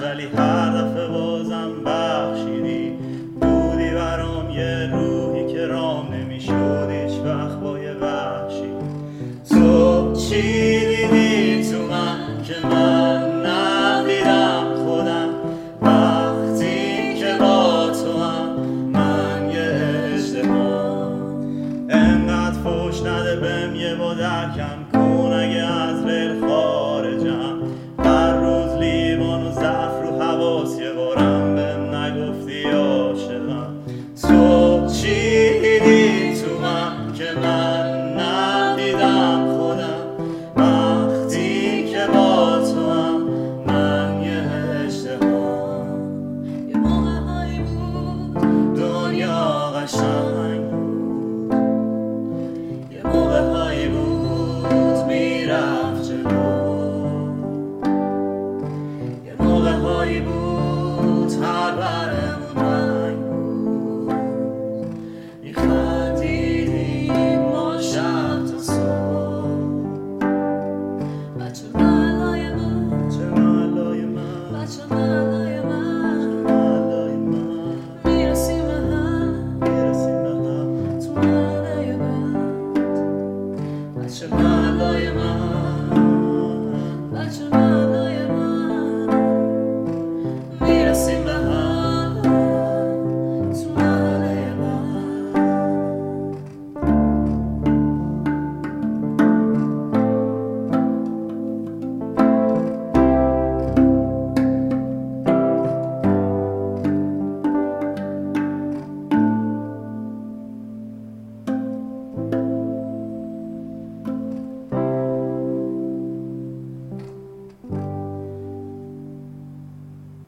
ولی هر دفعه بازم بخشیدی. بودی برام یه روحی که رام نمیشد هیچ وقت با یه وحشی. تو چی دیدی تو من که من ندیدم خودم؟ وقتی که با تو هم من یه اجتماع. انقدر فوش نده بهم یه بادرکم کن اگه از ریل خارجم. هر روز لیوان و ظرف رو حواس یه بارم بهم نگفتی عاشقم. تو چی دیدی تو من که من ندیدم خودم؟ وقتی که با تو هم من یه اشتباه. یه موقع هایی بود دنیا قشنگ